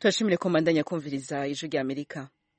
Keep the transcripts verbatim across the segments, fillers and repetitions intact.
turashimire ko mandanya kumviriza ijwi rya Amerika.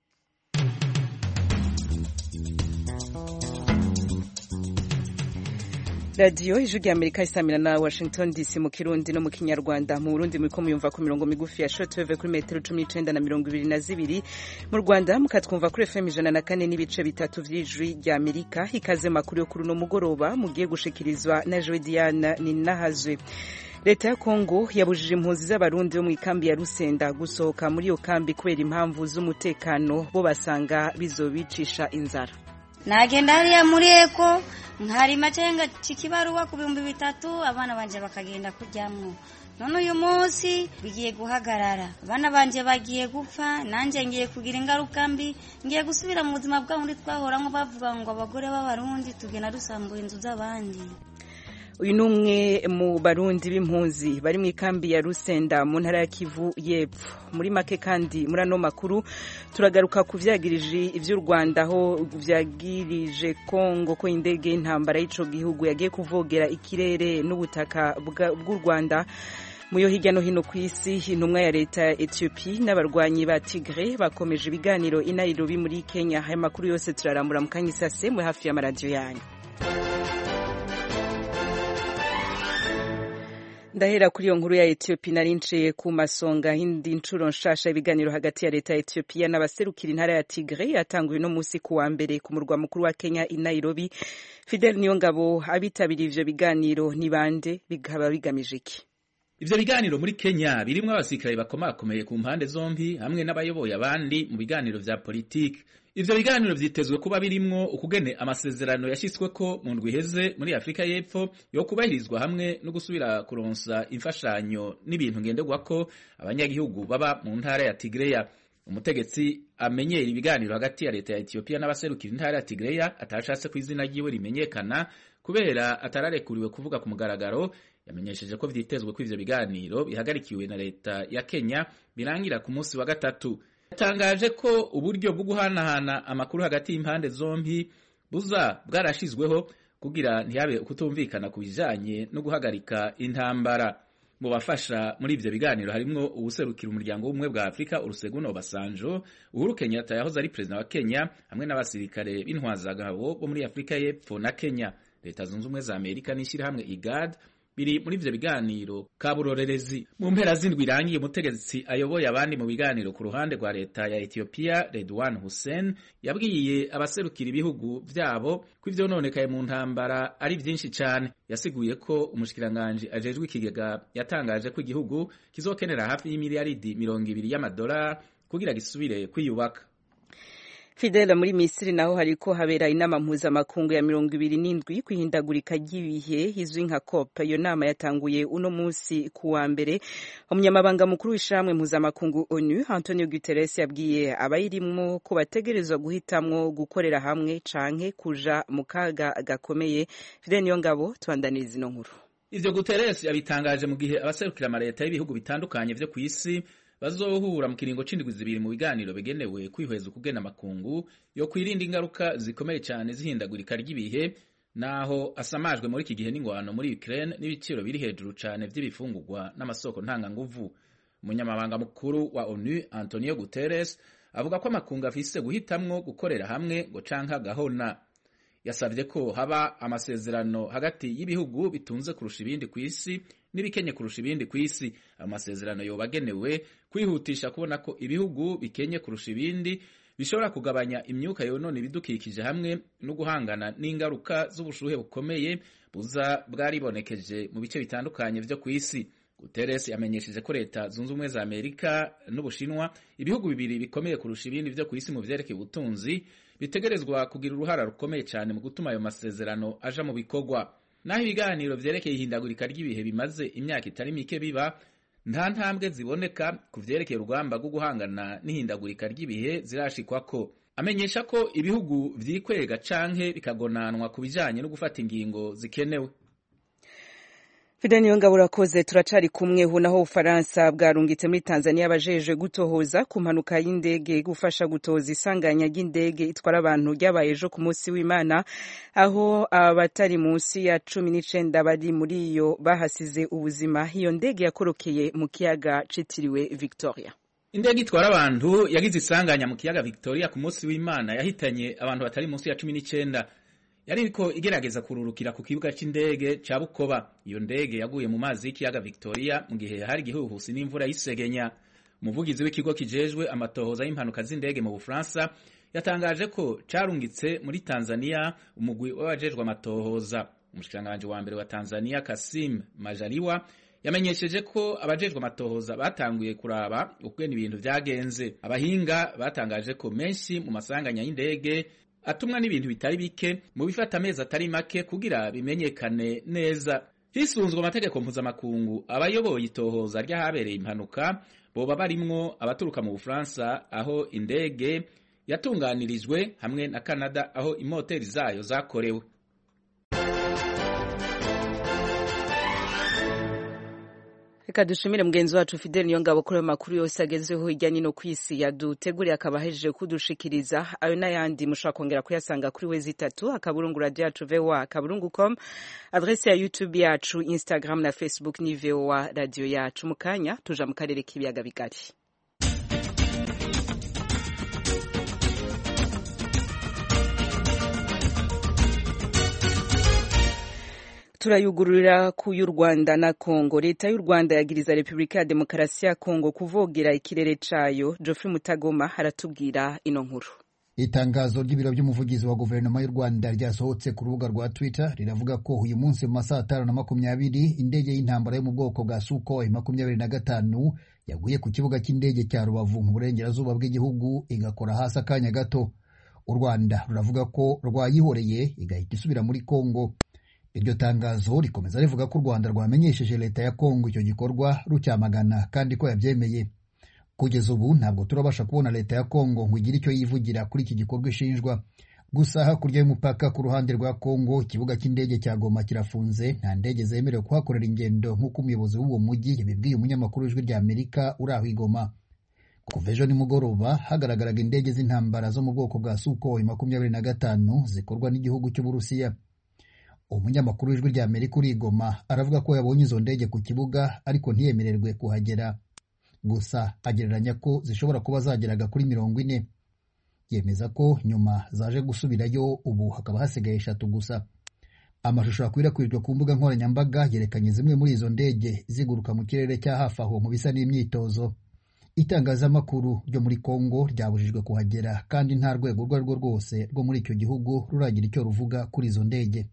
Radio ijwi rya Amerika isamira na Washington D C mu Kirundi no mu Kinyarwanda. Mu Burundi muriko muyumva ku mirongo migufi ya shortwave kuri metero cumi n'icenda na mirongo ibiri na zibiri. Mu Rwanda mukatwumva kuri F M ijana na kane n'ibice bitatu vy'ijwi rya Amerika. Ikaze makuru yo kuri no mugoroba mugiye gushikirizwa na Joe Diana Ninahazwe. Leta ya Kongo yabujije impunzi z'abarundi bo mu ikambi ya Rusenda gusohoka muri iyo kambi kubera impamvu z'umutekano, bo basanga bizobicisha inzara. Nagenda hariya muri eko nkari macenga cikibaruwa ku bihumbi bitatu abana banje bakagenda kuryamwo. None uyu munsi bigiye guhagarara, abana banje bagiye gupfa, nanje ngiye kugira ingaruka mbi, ngiye gusubira mu buzima bw'abundi twahoramwo bavuga ngo abagore b'abarundi tugena dusambura inzu z'abandi. Uyu numwe mu barundi b'impunzi bari mu ikambi ya Rusenda mu ntara ya Kivu y'Epfo. Muri make kandi muri ano makuru turagaruka kuvyagirije ivy'u Rwanda aho vyagirije Kongo ko indege y'intambara y'ico gihugu yagiye kuvogera ikirere n'ubutaka bw'u Rwanda. Muyo hirya no hino kw'isi, intumwa ya leta ya Ethiopia n'abarwanyi ba Tigray bakomeje ibiganiro i Nairobi muri Kenya. Aya makuru yose turarambura mu kanya isase mu hafi ya radio yanyu. Ndahera kuri iyo nkuru ya Ethiopia narinciye ku masonga hindi ncuro nshasha ibiganiro hagati ya leta ya Ethiopia n'abaserukira intara ya Tigray yatanguye no musi ku wa mbere ku murwa mukuru wa Kenya i Nairobi. Fidel Niyongabo abitabiriye ivyo biganiro ni bande, bigaba bigamije iki? Ivyo biganiro muri Kenya birimwo abasirikare bakomakomeye ku mpande zombi hamwe n'abayoboye abandi mu biganiro vya politiki. Ivyo biganiro vyitezwe kuba birimwo ukugene amasezerano yashitsweko mu ndwi iheze muri Afrika y'Epfo yo kubahirizwa hamwe no gusubira kuronsa imfashanyo n'ibintu ngenderwako abanyagihugu baba mu ntara ya Tigray. Umutegetsi amenyera ibiganiro hagati ya leta ya Ethiopia n'abaserukira intara ya Tigray atashatse ku izina ryiwe rimenyekana kubera atararekuriwe kuvuga ku mugaragaro, yamenyesheje ko vyitezwe ko ivyo biganiro bihagarikiwe na leta ya Kenya birangira ku munsi wa gatatu. Yatangaje ko uburyo bwo guhanahana amakuru hagati y'impande zombi buza bwarashizweho kugira ntiyabe ukutumvikana ku bijanye no guhagarika intambara. Mu bafasha muri ivyo biganiro harimwo ubuserukira umuryango w'ubumwe bwa Afrika Olusegun Obasanjo, Uhuru Kenyatta yahoze ari president wa Kenya hamwe n'abasirikare b'intwazagabo bo muri Afrika y'Epfo na Kenya. Leta zunze ubumwe za Amerika n'ishirahamwe I G A D biri muri ivyo biganiro kaburorerezi. Mu mpera z'indwi irangiye umutegetsi ayoboye abandi mu biganiro ku ruhande rwa leta ya Ethiopia Redwan Hussein yabwiye abaserukira ibihugu vyabo ko ivyo nonekaye mu ntambara ari vyinshi cane. Yasiguye ko umushikiranganje ajejwe ikigega yatangaje ko igihugu kizokenera hafi y'imiliyaridi mirongo ibiri y'amadolari kugira gisubire kwiyubaka. Fidela muri Misiri naho hariko habera inama mpuzamakungu ya mirongo ibiri n'indwi kwihindagurika ry'ibihe izwi nka COP. Iyo nama yatanguye uno musi ku wa mbere. Umunyamabanga mukuru w'ishamwe mpuzamakungu ONU Antonio Guterres yabwiye abayirimwo ko bategerezwa guhitamwo gukorera hamwe canke kuja mu kaga gakomeye. Fidel Niyongabo tubandaniriza ino nkuru. Ivyo Guterres yabitangaje mu gihe abaserukira amaleta y'ibihugu bitandukanye vyo kw'isi bazohura mu kiringo c'indwi zibiri mu biganiro bigenewe kwihweza ukugena amakungu yo kwirinda ingaruka zikomeye cyane zihindagurika ry'ibihe, naho asamajwe muri iki gihe n'ingwano muri Ukraine n'ibiciro biri hejuru cyane vy'ibifungurwa n'amasoko ntanganguvu. Umunyamabanga mukuru wa ONU Antonio Guterres avuga ko amakungu afise guhitamwo gukorera hamwe ngo canka gahona. Yasavye ko haba amasezerano hagati y'ibihugu bitunze kurusha ibindi kw'isi nibikenye kurusha ibindi kw'isi. Amasezerano yobagenewe kwihutisha kubona ko ibihugu bikenye kurusha ibindi bishobora kugabanya imyuka yonona ibidukikije hamwe no guhangana n'ingaruka z'ubushuhe bukomeye buza bwaribonekeje mu bice bitandukanye vyo kw'isi. Guterres yamenyesheje ko leta zunze ubumwe za Amerika n'Ubushinwa, ibihugu bibiri bikomeye kurusha ibindi vyo kw'isi mu vyerekeye ubutunzi, bitegerezwa kugira uruhara rukomeye cyane mu gutuma ayo masezerano aja mu bikorwa. Naho ibiganiro vyerekeye ihindagurika ry'ibihe bimaze imyaka itari mike biba, nta ntambwe ziboneka ku vyerekeye urugamba rwo guhangana n'ihindagurika ry'ibihe zirashikwako. Amenyesha ko ibihugu vyikwega canke bikagonanwa ku bijanye no gufata ingingo zikenewe. Fidel Niyongabo urakoze. Turacari kumwe hu naho Ufaransa bwarungitse muri Tanzania abajeje gutohoza ku mpanuka y'indege gufasha gutoza isanganya ry'indege itwara abantu ryabaye ejo ku munsi w'Imana, aho abatari munsi ya cumi n'icenda bari muri iyo bahasize ubuzima. Iyo ndege yakorokeye mu kiyaga citiriwe Victoria. Indege itwara abantu yagize isanganya mu kiyaga Victoria ku munsi w'Imana yahitanye abantu batari munsi ya cumi n'icenda. Yari iriko igerageza kururukira ku kibuga c'indege ca Bukoba. Iyo ndege yaguye mu mazi y'ikiyaga Victoria mu gihe hari igihuhusi n'imvura y'isegenya. Umuvugizi w'ikigo kijejwe amatohoza y'impanuka z'indege mu Bufaransa yatangaje ko carungitse muri Tanzania umugwi w'abajejwe amatohoza. Umushikiranganje wa mbere wa Tanzania Kassim Majaliwa yamenyesheje ko abajejwe amatohoza batanguye kuraba ukugena ibintu vyagenze. Abahinga batangaje ko menshi mu masanganya y'indege atumwa n'ibintu bitari bike mu bifata amezi atari make kugira bimenyekane neza. Hisunzwe amategeko mpuzamakungu, abayoboye itohoza ry'ahabereye impanuka boba barimwo abaturuka mu Bufaransa aho indege yatunganirijwe hamwe na Canada aho imoteri zayo zakorewe. Reka dushimire mugenzi wacu Fidel Niyongabo kuri amakuru yose agezweho hirya no kwisi yaduteguriye akabahejeje kudushikiriza. Ayo n'ayandi mushobora kongera kuyasanga kuri wezi itatu akaburungu radio yacu V O A akaburungu com, adresse ya YouTube yacu, Instagram na Facebook ni V O A radio yacu. Mukanya tuja mu karere k'ibiyaga bigari. Turayugururira ku y'u Rwanda na Kongo. Leta y'u Rwanda yagiriza Republika ya Demokarasi ya Kongo kuvogera ikirere cayo. Geoffrey Mutagoma haratubwira ino nkuru. Itangazo ry'ibiro by'umuvugizi wa guverinoma y'u Rwanda ryasohotse ku rubuga rwa Twitter riravuga ko uyu munsi mu masaha atanu na makumyabiri indege y'intambara yo mu bwoko bwa Sukhoi makumyabiri na gatanu yaguye ku kibuga cy'indege cya Rubavu mu burengerazuba bw'igihugu igakora hasi akanya gato. U Rwanda ruravuga ko rwayihoreye igahita isubira muri Kongo. Iryo tangazo rikomeza rivuga ko u Rwanda rwamenyesheje leta ya Kongo icyo gikorwa rucyamagana kandi ko yabyemeye. Kugeza ubu ntabwo turabasha kubona leta ya Kongo ngo igire icyo yivugira kuri iki gikorwa ishinjwa. Gusa hakurya y'umupaka ku ruhande rwa Kongo ikibuga cy'indege cya Goma kirafunze, nta ndege zemerewe kuhakorera ingendo nk'uko umuyobozi w'uwo mujyi yabibwiye umunyamakuru w'ijwi rya Amerika uri aho i Goma. Kuva ejo nimugoroba hagaragaraga indege z'intambara zo mu bwoko bwa Sukhoi makumyabiri na gatanu zikorwa n'igihugu cy'Uburusiya. Umunyamakuru w'ijwi rya Amerika uri i Goma aravuga ko yabonye izo ndege ku kibuga ariko ntiyemererwe kuhagera. Gusa agereranya ko zishobora kuba zageraga kuri mirongo ine. Yemeza ko nyuma zaje gusubirayo, ubu hakaba hasigaye eshatu gusa. Amashusho akwirakwijwe ku mbuga nkoranyambaga yerekanye zimwe muri izo ndege ziguruka mu kirere cya hafi aho mu bisa n'imyitozo. Itangazamakuru ryo muri Kongo ryabujijwe kuhagera kandi nta rwego urwo arirwo rwose rwo muri icyo gihugu ruragira icyo ruvuga kuri izo ndege.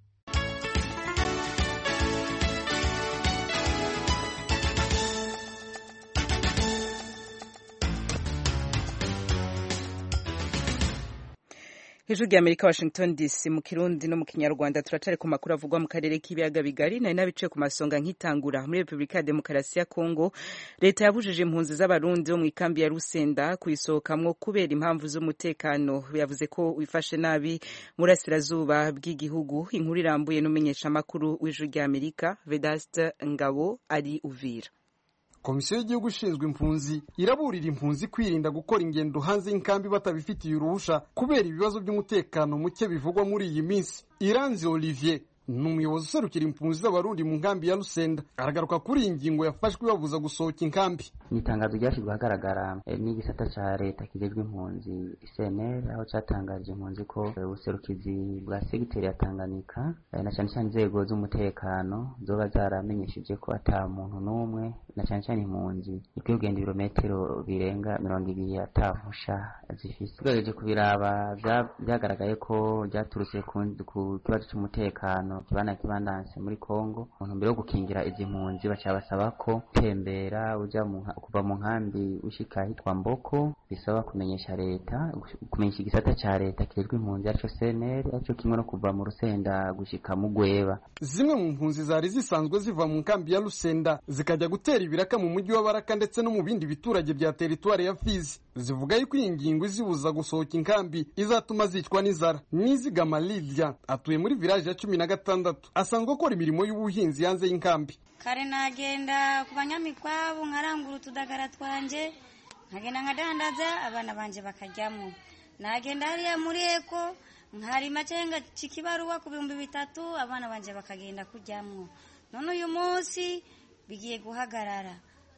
Hejuru ya Amerika, Washington D C, mu Kirundi no mu Kinyarwanda. Turacari ku makuru avugwa mu karere k'ibiyaga bigari. Nari nabice ku masonga nkitangura. Muri Republika ya Demokarasi ya Kongo, leta yabujije impunzi z'abarundi bo mu ikambi ya Rusenda kuyisohokamwo kubera impamvu z'umutekano. Yavuze ko wifashe nabi murasirazuba bw'igihugu. Inkuru irambuye n'umenyesha makuru w'Ijuru rya Amerika Vedaste Ngabo ari Uvira. Komisiyo y'igihugu ishinzwe impunzi iraburira impunzi kwirinda gukora ingendo hanze y'inkambi batabifitiye uruhusha kubera ibibazo by'umutekano muke bivugwa muri iyi minsi. Iranzi Olivier ni umuyobozi userukira impunzi z'abarundi mu nkambi ya Rusenda, aragaruka kuri iyi ngingo yafashwe babuza gusohoka inkambi. Ni itangazo ryashyizwe ahagaragara n'igisata cya leta kijejwe impunzi C N L, aho cyatangaje impunzi ko ubuserukizi bwa segiteri ya Tanganyika na cyane cyane inzego z'umutekano zoba zaramenyesheje ko ata muntu n'umwe na cyane cyane impunzi ikwiye kugenda ibirometero birenga mirongo ibiri atahusha zifise. Tugejeje kubiraba byagaragaye ko byaturutse ku kibazo cy'umutekano kibana kibandanse muri Kongo. Umuntu mbere yo gukingira izi mpunzi bacabasaba ko tembera uja mu kuva mu nkambi ushika hitwa Mboko, bisaba kumenyesha leta, kumenyesha igisata ca leta kijejwe impunzi yaco C N L, yaco kimwe no kuva mu Rusenda gushika mu Gweba. Zimwe mu mpunzi zari zisanzwe ziva mu nkambi ya Rusenda zikajya gutera ibiraka mu mujyi wa Baraka ndetse no mu bindi biturage bya teritwari ya Fizi, zivuga yuko iyi ngingo izibuza gusohoka inkambi izatuma zicwa n'inzara. Nizigama Lydia atuye muri village ya cumi na gatandatu, asanzwe akora imirimo y'ubuhinzi yanze y'inkambi. Kare nagenda ku banyamikwabo nkarangura utudagara twanje, nkagenda nkadandaza abana banje bakaryamo. Nagenda hariya muri Eko nkarima cenga cikibaruwa ku bihumbi bitatu abana banje bakagenda kuryamo. None uyu munsi bigiye guhagarara.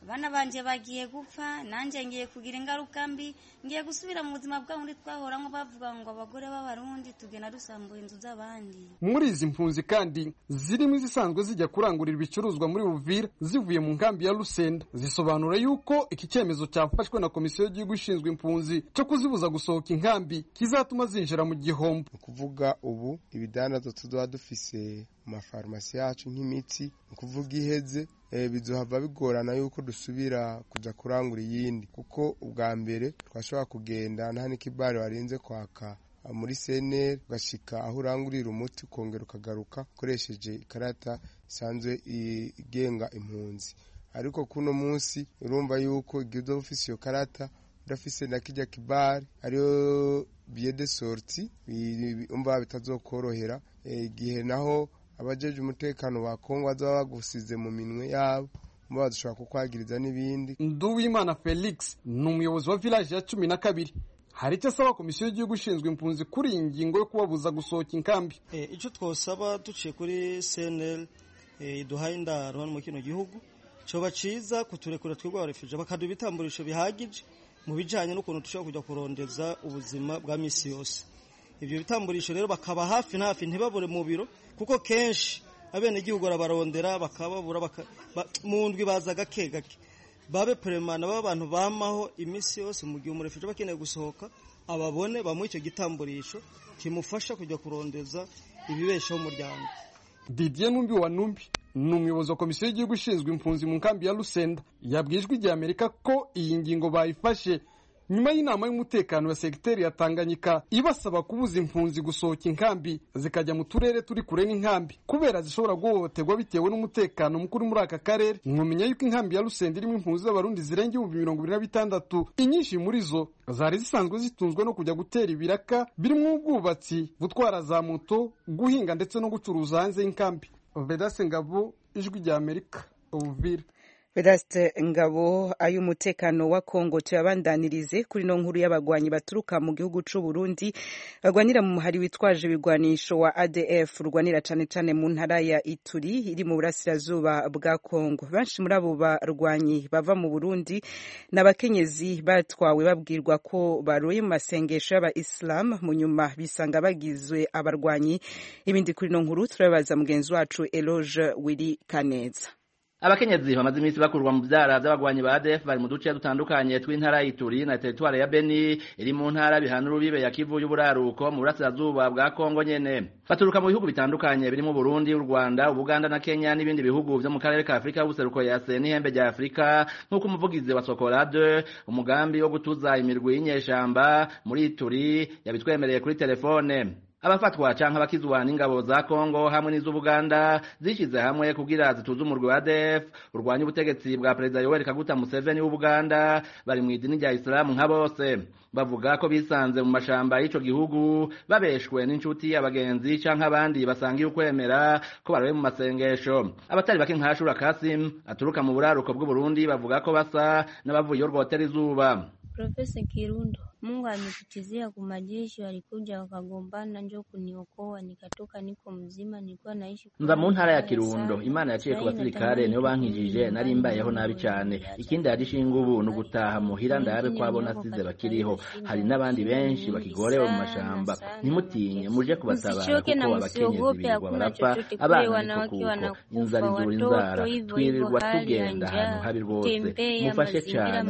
abana banje bagiye gupfa nanje ngiye kugira ingaruka mbi ngiye gusubira mu buzima bw'abundi twahoramo bavuga ngo abagore b'abarundi tugena dusambuye inzu z'abandi. Muri izi mpunzi kandi zirimo izisanzwe zijya kurangurira ibicuruzwa muri Uvira zivuye mu nkambi ya Lusenda zisobanura yuko iki cyemezo cyafashwe na komisiyo y'igihugu ishinzwe impunzi cyo kuzibuza gusohoka inkambi kizatuma zinjira mu gihombo. Kuvuga ubu ibidandazo tuzoba dufise mu mafarumasi yacu nk'imiti kuvuga iheze e, bizohava bigorana yuko dusubira kuja kurangura iyindi kuko ubwa mbere twashobora kugenda nta n'ikibari warinze kwaka muri seneri ugashika aho urangurira umuti ukongera ukagaruka ukoresheje ikarata isanzwe igenga impunzi, ariko kuno munsi urumva yuko igihe uzoba ufise iyo karata udafise na kijya kibari ariyo billet de sortie umva bitazokorohera igihe e, naho abajeje umutekano wa Kongo bazaba bagusize mu minwe yabo mba dushobora kukwagiriza n'ibindi. Nduwimana Felix ni umuyobozi wa village ya cumi na kabiri hari icyo asaba komisiyo y'igihugu ishinzwe impunzi kuri iyi ngingo yo kubabuza gusohoka inkambi. Eh, icyo twosaba duciye kuri C N L eh, duhaye indaro hano mu kino gihugu coba ciza kuturekura twebwe abarefugee bakaduha ibitamburisho bihagije mu bijanye n'ukuntu dushobora kujya kurondeza ubuzima bwa misi yose. Ibyo bitamburisho rero bakaba hafi na hafi ntibabure mu biro kuko kenshi abene gihugu arabarondera bakababura baka, ba, mu ndwi baza gake gake babe premana baba abantu bamaho imisi yose mu gihe umurefugee bakeneye gusohoka ababone bamuha icyo gitamburisho kimufasha kujya kurondeza ibibeshaho umuryango. Didier Numbi wa Numbi ni umuyobozi wa komisiyo y'igihugu ishinzwe impunzi mu nkambi ya Lusenda yabwijwe igihe Amerika ko iyi ngingo bayifashe nyuma y'inama y'umutekano ya segiteri ya Tanganyika ibasaba kubuza impunzi gusohoka inkambi zikajya mu turere turi kure n'inkambi kubera zishobora guhohoterwa bitewe n'umutekano mukuru muri aka karere. Mwumenya yuko inkambi ya Lusenda irimo impunzi z'abarundi zirenga ibihumbi mirongo ibiri na bitandatu, inyinshi muri zo zari zisanzwe zitunzwe no kujya gutera ibiraka birimo ubwubatsi, gutwara za moto, guhinga ndetse no gucuruza hanze y'inkambi. Vedaste Ngabo, Ijwi rya Amerika, Uvira. Vedaste Ngabo, ay'umutekano wa Kongo tuyabandanirize kuri no nkuru y'abagwanyi baturuka mu gihugu c'u Burundi bagwanira mu muhari witwaje ibigwanisho wa A D F rwanira cane cane mu ntara ya Ituri iri mu burasirazuba bwa Kongo. Benshi muri abo barwanyi bava mu Burundi n'abakenyezi batwawe babwirwa ko baroye mu masengesho y'aba Islam mu nyuma bisanga bagizwe abarwanyi. Ibindi kuri no nkuru turabaza mugenzi wacu Eloge Willy Kaneza. Abakenyezi bamaze iminsi bakurwa mu byara by'abagwanyi ba A D F bari mu duce dutandukanye tw'intara y'Ituri na territoire ya Beni iri mu ntara bihana urubibe ya Kivu y'uburaruko mu burasirazuba bwa Kongo nyene. Baturuka mu bihugu bitandukanye birimo Burundi, u Rwanda, Uganda na Kenya n'ibindi bihugu byo mu karere ka Afrika y'ubuseruko ya C n'ihembe rya Afrika nk'uko umuvugizi wa Sokolade umugambi wo gutuza imirwi y'inyeshamba muri Ituri yabitwemereye kuri telefone. Abafatwa canke abakizwa n'ingabo za Kongo hamwe n'iz'Ubuganda zishize hamwe kugira zituze umurwi wa A D F urwanya ubutegetsi bwa Perezida Yoweri Kaguta Museveni w'Ubuganda bari mu idini rya Islam nka bose. Bavuga ko bisanze mu mashamba y'ico gihugu babeshwe n'inshuti abagenzi canke abandi basangiye ukwemera ko baroye mu masengesho. Abatari bake nka Shura Kasim aturuka mu buraruko bw'u Burundi bavuga ko basa n'abavuye urwotera izuba. Profesa Kirundo, Mungu ametutizia kumajeshi walikuja wakagombana njoo kuniokoa nikatoka niko mzima nilikuwa naishi nza mu ntara ya Kirundo. Imana yaciye ku basirikare niyo bankijije nari mbayeho nabi cyane. Ikindi yarishinga ubu no gutaha muhira ndabe kwabona size bakiriho. Hari n'abandi benshi bakigorewe mu mashamba. Nimutinye muje kubatabara kuko abakenyezi birirwa barapfa abana wanawake wanakufa inzara izura inzara twirirwa tugenda ahantu habi rwose. Mufashe cyane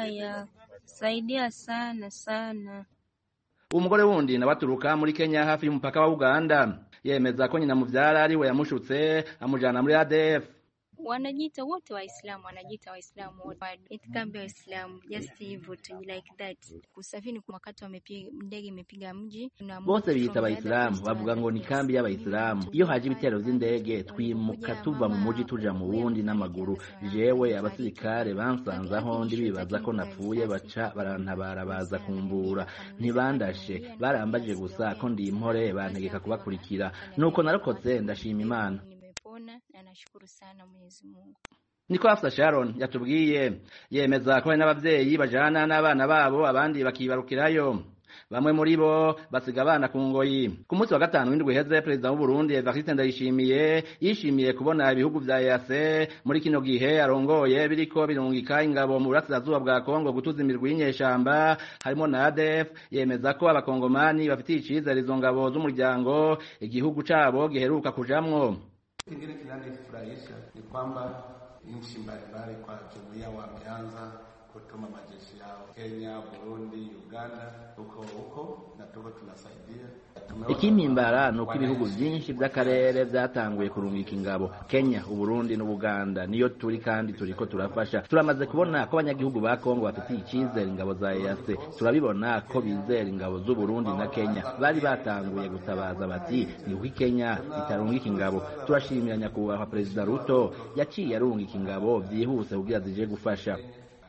saidia sana sana. Umugore wundi nabaturuka muri Kenya hafi y'umupaka wa Uganda yemeza ko nyina muvyara ari we yamushutse amujana muri A D F. Wanajiita wote Waislamu, wanajiita Waislamu wote. Itikambia Waislamu just hivyo tu like that. Kusafiri kwa wakati wamepiga ndege imepiga mji. Bose bita Waislamu bavuga ngo ni kambi y'Abaislamu. Iyo haje ibitero by'indege twimuka tuva mu muji tuja mu wundi n'amaguru. Jewe abasirikare bansanzaho ndi bibaza ko napfuye baca barantabara baza kumbura. Ntibandashe barambaje gusa ko ndi impore bantegeka kubakurikira. Nuko narokotse ndashima Imana. Na nashukuru sana Mwenyezi Mungu. niko Hafsa Sharon yatubwiye. Yemeza ko hari n'abavyeyi bajana n'abana babo abandi bakibarukirayo, bamwe muri bo basiga abana ku ngoyi. Ku munsi wa gatanu w'indwi heze, perezida w'u Burundi Evariste Ndayishimiye yishimiye kubona ibihugu vya E A C muri kino gihe arongoye biriko birungika ingabo mu burasirazuba bwa Kongo gutuza imirwi y'inyeshamba harimo na A D F. Yemeza ko abakongomani bafitiye icizere izo ngabo z'umuryango igihugu cabo giheruka kujamwo. Kingine kinanifurahisha ni kwamba nchi mbalimbali kwa jumuiya wameanza kutuma majeshi yao Kenya, Burundi, Uganda, huko huko na tuko tunasaidia. Ikimimbara nuko ibihugu byinshi by'akarere byatanguye kurungika ingabo. Kenya, Uburundi n'Ubuganda niyo turi kandi turiko turafasha. Turamaze kubona ko abanyagihugu ba Kongo bafitiye icizere ingabo za E A C. Turabibona ko bizera ingabo z'u Burundi na Kenya. Bari batanguye gutabaza bati ni uko Kenya itarungika ingabo. Turashimira nyakubahwa Perezida Ruto yaciye arungika ingabo byihuse kugira zije gufasha.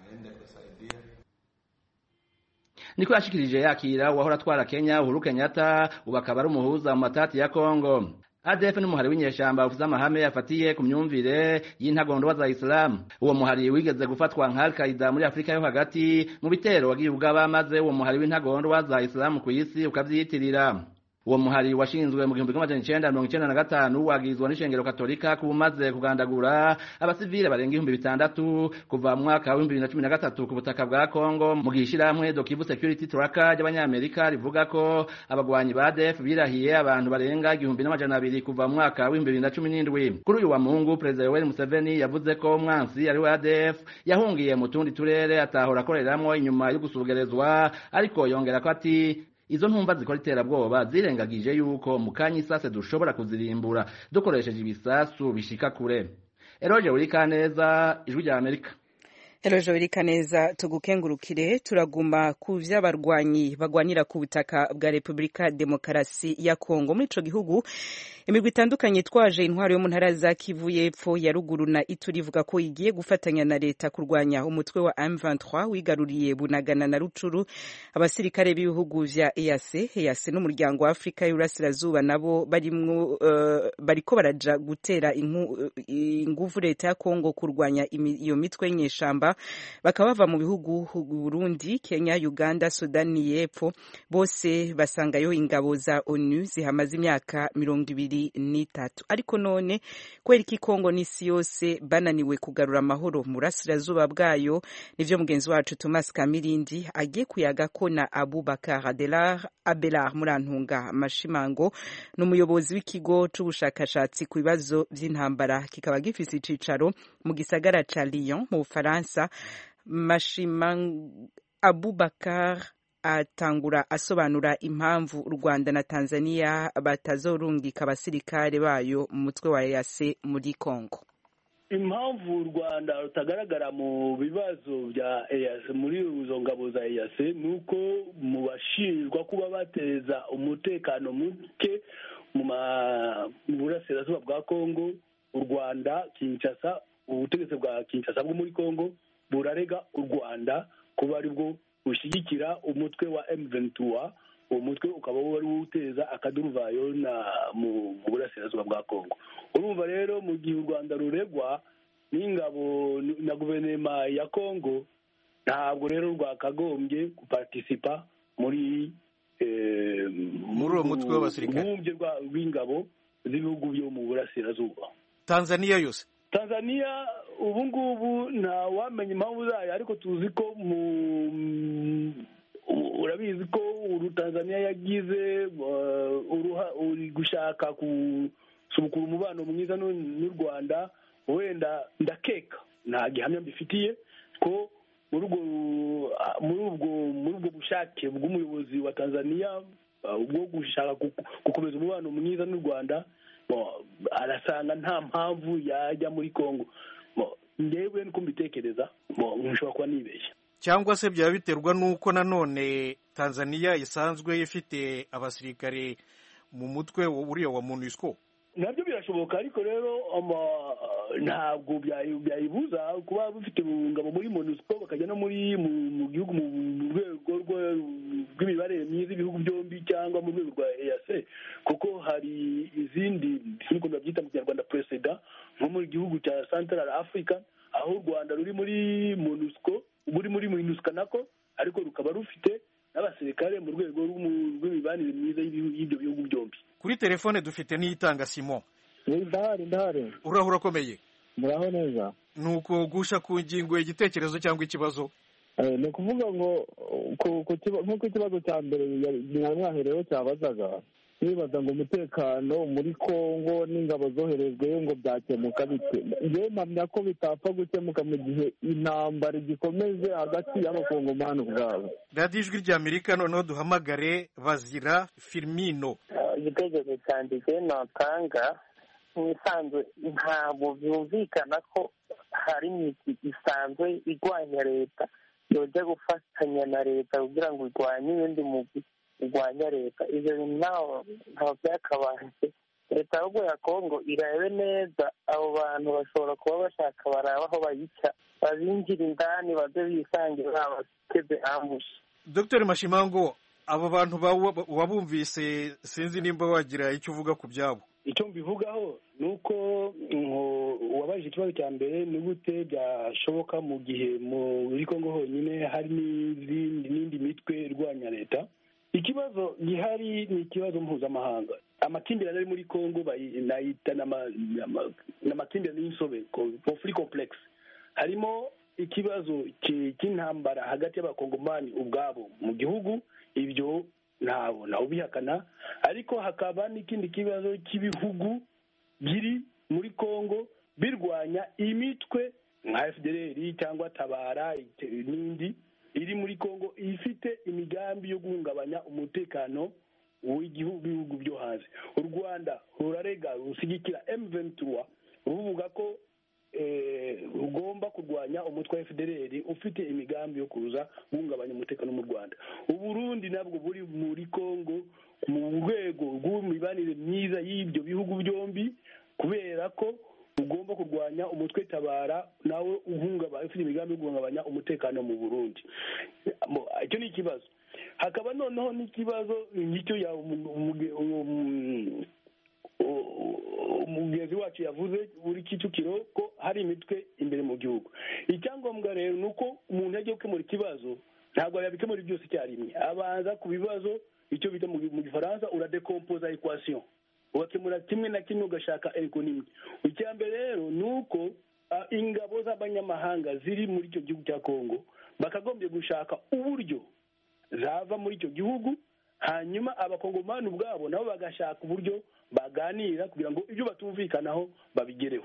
Niko yashikirije yakira wahora atwara Kenya Uhuru Kenyatta ubakaba ari umuhuza mu matati ya Kongo. A D F n'umuhari w'inyeshamba uvuze amahame yafatiye ku myumvire y'intagondwa za Islam. Uwo muhari wigeze gufatwa nka Al-Qaeda muri Afrika yo hagati mu bitero wagiye ugaba, maze uwo muhari w'intagondwa za Islam ku isi ukavyitirira. Uwo muhari washinzwe mu gihumbi kimwe amajana icenda mirongo icenda na gatanu wagizwe n'ishengero Katolika kumaze kugandagura abasivile barenga ibihumbi bitandatu kuva mu mwaka wa bibiri na cumi na gatatu ku butaka bwa Kongo. Mu gishirahamwe Dokivu Security Tracker ry'abanyamerika rivuga ko abagwanyi ba A D F birahiye abantu barenga igihumbi n'amajana abiri kuva mu mwaka wa bibiri na cumi n'indwi. Kuri uyu wa Mungu, Perezida Yoweri Museveni yavuze ko umwansi ari wa A D F yahungiye mu tundi turere atahora akoreramwo inyuma yo gusugerezwa, ariko yongera ko ati izo ntumva zikora iterabwoba zirengagije yuko mu kanya isase dushobora kuzirimbura dukoresheje ibisasu bishika kure. Eroje Urikaneza, Ijwi rya Amerika. Eroje Urikaneza, tugukengurukire. Turaguma ku vy'abarwanyi bagwanira ku butaka bwa Republika Demokarasi ya Kongo. Muri ico gihugu imirwi itandukanye twaje intwaro yo mu ntara za Kivu y'Epfo ya ruguru na Ituri ivuga ko igiye gufatanya na leta kurwanya umutwe wa M vingt-trois wigaruriye Bunagana na Rucuru. Abasirikare b'ibihugu vya E A C E A C n'umuryango wa Afrika y'Urasirazuba nabo barimwo uh, bariko baraja gutera inguvu leta ya Kongo kurwanya iyo mitwe y'inyeshamba. Bakaba bava mu bihugu Burundi, Kenya, Uganda, Sudani y'Epfo. Bose basangayo ingabo za ONU zihamaze imyaka mirongo ibiri n'itatu. Ariko none kwera iki Kongo n'isi yose bananiwe kugarura amahoro mu burasirazuba bwayo? Nivyo mugenzi wacu Thomas Kamirindi agiye kuyaga ko na Abubakar Adelar Abelar Murantunga Mashimango, n'umuyobozi w'ikigo c'ubushakashatsi ku bibazo vy'intambara kikaba gifise icicaro mu gisagara ca Lyon mu Bufaransa. Mashimango Abubakar atangura asobanura impamvu u Rwanda na Tanzania batazorungika abasirikare bayo mu mutwe wa E A C muri Kongo. Impamvu u Rwanda rutagaragara mu bibazo bya E A C muri izo ngabo za E A C nuko mu bashinjwa kuba bateza umutekano muke mu burasirazuba bwa Kongo, u Rwanda Kinshasa, ubutegetsi bwa Kinshasa bwo muri Kongo burarega u Rwanda kuba ari bwo ushyigikira umutwe wa M vingt-trois. Uwo mutwe ukaba wari uteza akaduruvayo na mu burasirazuba bwa Kongo. Urumva rero mu gihe u Rwanda ruregwa n'ingabo na guverinoma ya Kongo, ntabwo rero rwakagombye guparticipa muri muri uwo mutwe w'abasirikare w'ingabo z'ibihugu byo mu burasirazuba. Tanzania yose Tanzania ubu ngubu nta wamenya impamvu zayo, ariko tuzi ko mu urabizi ko uru Tanzania yagize uruha uri gushaka gusubukura umubano mwiza n'u Rwanda. Wenda ndakeka nta gihamya mbifitiye ko muri ubwo muri ubwo muri ubwo bushake bw'umuyobozi wa Tanzania ubwo gushaka gukomeza umubano mwiza n'u Rwanda, arasanga nta mpamvu yajya muri Kongo. Ngewe niko mbitekereza, nshobora kuba nibeshya, cyangwa se byaba biterwa nuko nanone Tanzania isanzwe ifite abasirikare mu mutwe uriya wa MONUSCO. Nabyo birashoboka, ariko rero ntabwo byayibuza kuba bafite ingabo muri MONUSCO bakajya no muri mu gihugu mu rwego rw'imibare myiza ibihugu byombi cyangwa mu rwego rwa E A C, kuko hari izindi nkuko babyita mu Kinyarwanda presida nko mu gihugu cya Central Africa aho u Rwanda ruri muri MONUSCO buri muri MONUSCO nako ariko rukaba rufite n'abasirikare mu rwego rw'imibanire myiza y'ibyo bihugu byombi. Kuri telefone dufite n'itanga Simon. Ndahari ndahari. Urahura ukomeye. Muraho neza. Nuko gusha ku ngingo y'igitekerezo cyangwa ikibazo. Eh no kuvuga ngo nk'uko ikibazo cya mbere mwaherewe cyabazaga nibaza ngo umutekano muri Kongo n'ingabo zoherejwe ngo byakemuka bite. Ngewe mpamya ko bitapfa gukemuka mu gihe intambara igikomeze hagati y'abakongomani ubwabo. Radio Ijwi ry'Amerika noneho duhamagare Bazira Firmino. Igitekerezo cyanjye natanga nk'isanzwe ntabwo byumvikana ko hari imiti isanzwe igwanya leta yojya gufatanya na leta kugira ngo irwanye ibindi mugwi irwanya leta. Ibyo bintu naho ntabwo byakabaye. Leta ahubwo ya Kongo irebe neza abo bantu bashobora kuba bashaka baraba aho bayica babinjira indani baze bisangira babateze ambushi. Dr Mashimango, abo bantu wabumvise sinzi nimba wagira icyo uvuga ku byabo. Icyo mbivugaho nuko wabajije ikibazo cya mbere ni gute byashoboka mu gihe muri Kongo honyine hari n'izindi n'indi mitwe irwanya leta. Ikibazo gihari ni ikibazo mpuzamahanga. Amakimbirane ari muri Kongo bayita n'amakimbirane y'insobe, conflict complex. Harimo ikibazo cy'intambara hagati y'abakongomani ubwabo mu gihugu, ibyo ntawo nawo bihakana, ariko hakaba n'ikindi kibazo cy'ibihugu biri muri Kongo birwanya imitwe nka F D L R cyangwa Tabara n'indi iri muri Kongo ifite imigambi yo guhungabanya umutekano w'igihugu byo hanze. U Rwanda rurarega rusigikira M vingt-trois ruvuga ko rugomba kurwanya umutwe wa F D L R ufite imigambi yo kuza guhungabanya umutekano mu Rwanda. U Burundi nabwo buri muri Kongo mu rwego rw'imibanire myiza y'ibyo bihugu byombi kubera ko ugomba kurwanya umutwe Tabara nawe uhungabanya ufite imigambi yo guhungabanya umutekano mu Burundi. Icyo ni ikibazo. Hakaba noneho n'ikibazo ngicyo ya umugezi wacu yavuze buri Kicukiro ko hari imitwe imbere mu gihugu. Icyangombwa rero nuko umuntu yagiye gukemura ikibazo ntabwo yabikemura byose icyarimwe, abanza ku bibazo icyo bita mu Gifaransa uradekompoza equation, ugakemura kimwe na kimwe ugashaka economy. Icya mbere rero nuko ingabo z'abanyamahanga ziri muri icyo gihugu cya Kongo bakagombye gushaka uburyo zava muri icyo gihugu, hanyuma abakongomani ubwabo nabo bagashaka uburyo baganira kugira ngo ibyo batumvikanaho babigereho.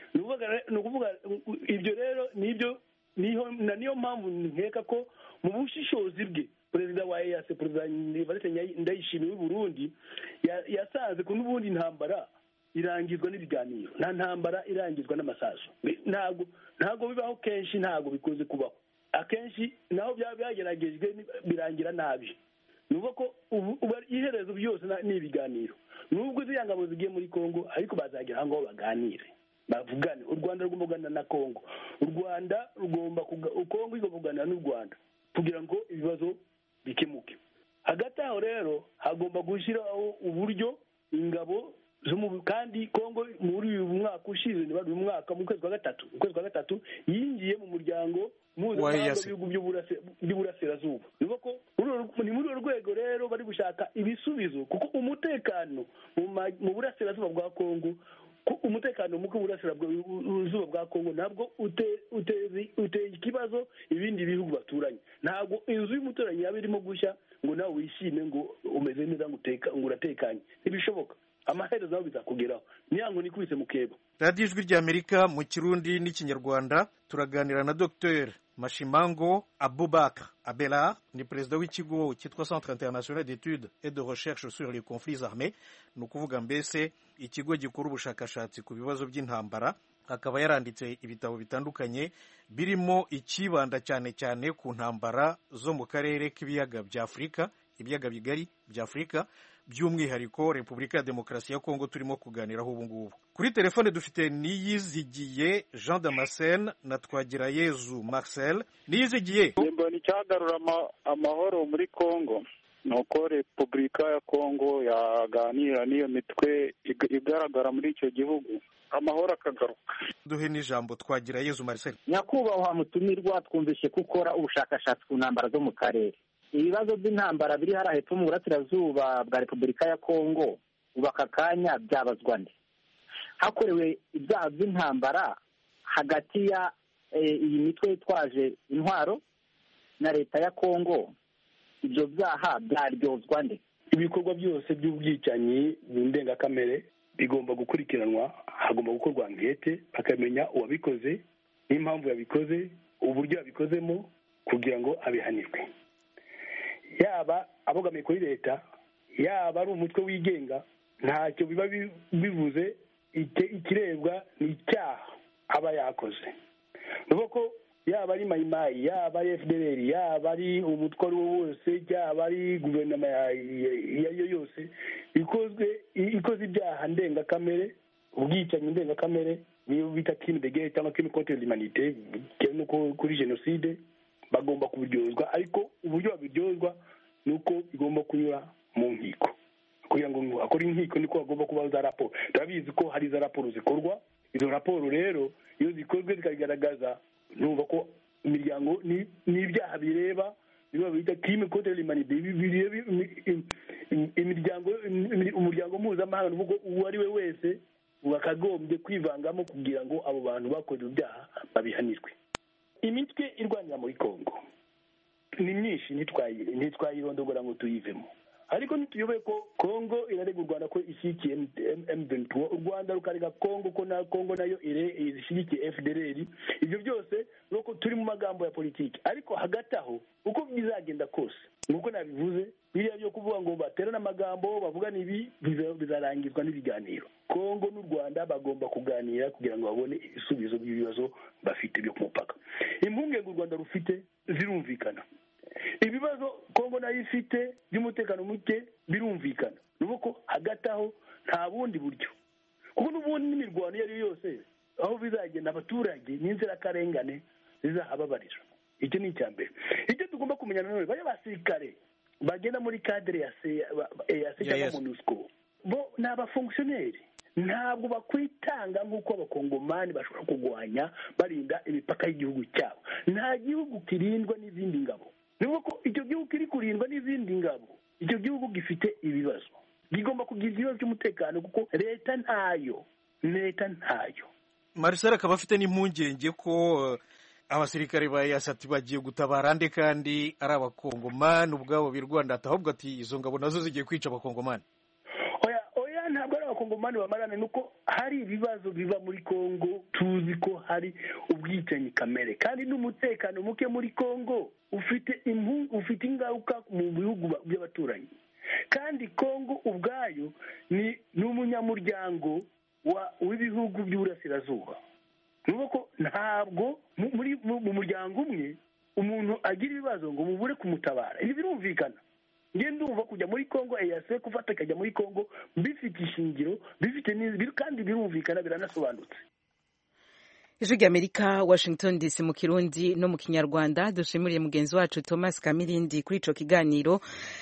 Ni ukuvuga ibyo rero nibyo niho na niyo mpamvu nkeka ko mu bushishozi bwe perezida wa E A C perezida Ndayishimiye w'u Burundi yasanze ko n'ubundi intambara irangizwa n'ibiganiro, nta ntambara irangizwa n'amasaso. Ntabwo ntabwo bibaho kenshi, ntabwo bikoze kubaho. Akenshi naho byaba byageragejwe birangira nabi. Nuvuga ko iherezo byose ni ibiganiro. Nubwo izi ngabo zigiye muri Kongo ariko bazagera aho baganire bavugane. U Rwanda rugomba kuganira na Kongo, u Rwanda rugomba Kongo igomba kuganira n'u Rwanda kugira ngo ibibazo bikemuke. Hagati aho rero hagomba gushyiraho uburyo ingabo kandi Kongo muri uyu mwaka ushize ni bari umwaka mu kwezi kwa gatatu mu kwezi kwa gatatu yinjiye mu muryango mpuzamahanga w'ibihugu by'uburasirazuba. Bivuga ko ni muri urwo rwego rero bari gushaka ibisubizo kuko umutekano mu burasirazuba bwa Kongo umutekano muke burasirazuba bwa Kongo ntabwo uteye ikibazo ibindi bihugu baturanye. Ntabwo inzu y'umuturanyi yaba irimo gushya ngo nawe wishime ngo umeze neza ngo uratekanye, ntibishoboka. Amaherezo nawe bizakugeraho niyango nikubise mukeba. Radio Ijwi ry'Amerika mu Kirundi n'Ikinyarwanda turaganira na Dr Mashimango Aboubakar Abela, ni perezida w'ikigo cyitwa Centre International d'Etudes et de Recherche sur les Conflits Armés, ni ukuvuga mbese ikigo gikora ubushakashatsi ku bibazo by'intambara. Akaba yaranditse ibitabo bitandukanye birimo ikibanda cyane cyane ku ntambara zo mu karere k'ibiyaga bya Afurika, ibiyaga bigari bya Afurika, by'umwihariko Repubulika ya Demokarasi ya Kongo turimo kuganiraho ubu ngubu. Kuri telefone dufite Niyizigiye Jean Damascene na Twagirayezu Marcel. Niyizigiye, mbona icyagarura amahoro muri Kongo nuko repubulika ya kongo yaganira n'iyo mitwe igaragara muri icyo gihugu amahoro akagaruka. duhe n'ijambo twagira Yezu Marcel. Nyakubahwa mutumirwa, twumvishe ko ukora ubushakashatsi ku ntambara zo mu karere. Ibibazo by'intambara biri hariya hepfo mu burasirazuba bwa repubulika ya kongo ubu aka kanya byabazwa nde? Hakorewe ibyaha by'intambara hagati ya iyi mitwe yitwaje intwaro na leta ya kongo, ibyo byaha byaryozwa nde? Ibikorwa byose by'ubwicanyi n'indengakamere bigomba gukurikiranwa, hagomba gukorwa ankete bakamenya uwabikoze n'impamvu yabikoze, uburyo yabikozemo kugira ngo abihanirwe. Yaba abogamiye kuri leta, yaba ari umutwe wigenga, ntacyo biba bivuze. Ikirebwa ni icyaha aba yakoze. Nuko ko yaba ari mayimayi, yaba ari F D L R, yaba ari umutwe wose, yaba ari guverinoma iyo yose ikozwe ikoze ibyaha ndengakamere, ubwicanyi ndengakamere niyo bita crime de guerre cyangwa crime contre l'humanité, nuko kuri genocide bagomba kubiryozwa, ariko uburyo babiryozwa nuko igomba kunyura mu nkiko. Kugira ngo akora inkiko niko agomba kubaho za raporo. Turabizi ko hari za raporo zikorwa. Izo raporo rero iyo zikozwe zikagaragaza numva ko imiryango n'ibyaha bireba niba bita crime contre l'humanité, imiryango umuryango mpuzamahanga nuko uwo ari we wese wakagombye kwivangamo kugira ngo abo bantu bakoze ibyaha babihanirwe. Imitwe irwanira muri Kongo ni myinshi, ntitwayirondogora ngo tuyivemo, ariko ntituyoboye ko Kongo irarega u Rwanda ko ishyigikiye M vingt-trois, u Rwanda rukarega Kongo ko na Kongo nayo ishyigikiye F D L R. Ibyo byose nuko turi mu magambo ya politiki, ariko hagati aho uko bizagenda kose nuko nabivuze, biriya byo kuvuga ngo baterana amagambo bavugana ibi bizarangizwa n'ibiganiro. Kongo n'u Rwanda bagomba kuganira kugira ngo babone ibisubizo by'ibibazo bafite byo ku mupaka. Impungenge u Rwanda rufite zirumvikana, ibibazo Kongo nayo ifite by'umutekano muke birumvikana. Nuko hagati aho nta bundi buryo, kuko n'ubundi n'imirwano iyo ari yo yose aho bizagenda abaturage n'inzirakarengane zizahababarira. Icyo ni icya mbere. Icyo tugomba kumenya nanone, bari abasirikare bagenda muri cadre ya EAC cyangwa MONUSCO bo ni abafonctionnaire, ntabwo bakwitanga nk'uko abakongomani bashobora kurwanya barinda imipaka y'igihugu cyabo. Nta gihugu kirindwa n'izindi ngabo. Nuko icyo gihugu kiri kurindwa n'izindi ngabo, icyo gihugu gifite ibibazo, gigomba kugira ibibazo by'umutekano kuko leta ntayo leta ntayo Marcel akaba afite n'impungenge ko abasirikare ba EAC bagiye gutabara nde kandi ari abakongomani ubwabo birwanda, ahubwo ati izo ngabo nazo zigiye kwica abakongomani. Oya oya ntabwo ari abakongomani bamarane, nuko hari ibibazo biba muri Kongo. Tuzi ko hari ubwicanyi kamere kandi n'umutekano muke muri Kongo ufite impu ufite ingaruka mu bihugu by'abaturanyi, kandi Kongo ubwayo ni n'umunyamuryango wa w'ibihugu by'uburasirazuba. Nuko ntabwo muri mu muryango umwe umuntu agira ibibazo ngo mubure kumutabara. Ibi birumvikana. Nge ndumva kujya muri Kongo EAC kufata kajya muri Kongo bifite ishingiro, bifite n'ibi kandi birumvikana, biranasobanutse. Ijwi ry'Amerika, Washington D C mu Kirundi no mu Kinyarwanda. Dushimiriye mugenzi wacu Thomas Kamirindi kuri ico kiganiro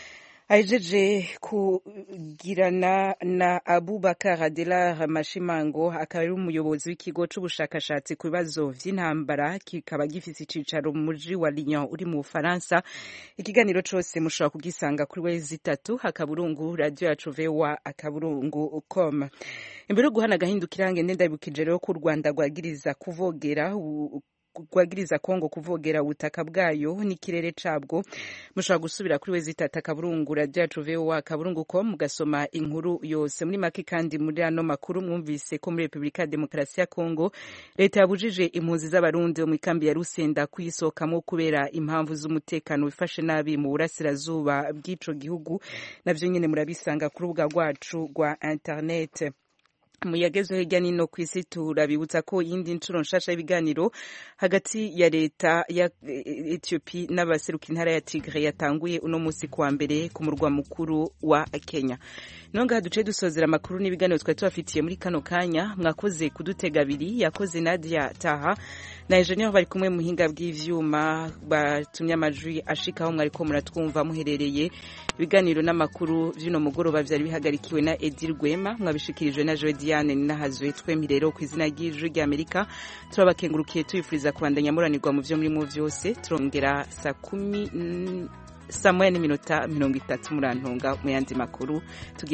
ajeje kugirana na Abubakar Adela Mashimango, akaba ari umuyobozi w'ikigo c'ubushakashatsi ku bibazo vy'intambara kikaba gifise icicaro mu muji wa Lyon uri mu Bufaransa. Ikiganiro cose mushobora kugisanga kuri wezi itatu akaburungu radio yacu V O A akaburungu com. Imbere yo guhana gahindukira ngende ndabukije rero ko u Rwanda rwagiriza kuvogera kwagiriza Kongo kuvogera ubutaka bwayo n'ikirere cabwo. Mushobora gusubira kuri wezi itatu akaburungu radio yacu V O A akaburungu com mugasoma inkuru yose. Muri make kandi muri ano makuru mwumvise ko muri Republika ya Demokarasi ya Kongo leta yabujije impunzi z'abarundi mu ikambi ya Rusenda kuyisokamo kubera impamvu z'umutekano wifashe nabi mu burasirazuba bw'ico gihugu. Navyo nyene murabisanga ku rubuga rwacu rwa internet. muyagezo hirya nino ku isi turabibutsa ko yindi ncuro nshasha y'ibiganiro hagati ya leta ya Ethiopia n'abaseruka intara ya Tigray yatanguye uno musi kwa mbere ku murwa mukuru wa Kenya. Nonga duce dusozera makuru n'ibiganiro twari tubafitiye muri kano kanya. Mwakoze kudutega abiri, yakoze Nadia Taha na engineer bari kumwe muhinga bw'ivyuma batumye amajwi ashikaho mwariko muratwumva muherereye. Ibiganiro n'amakuru vyino mugoroba vyari bihagarikiwe na Edir Gwema, mwabishikirijwe na Joe Diane ninahazwe twembi rero ku izina ry'ijwi ry'Amerika. Turabakengurukiye tuyifuriza kubandanya muranirwa mu vyo muri mu vyose. Turongera saa kumi saa moya n'iminota mirongo itatu murantunga mu yandi makuru.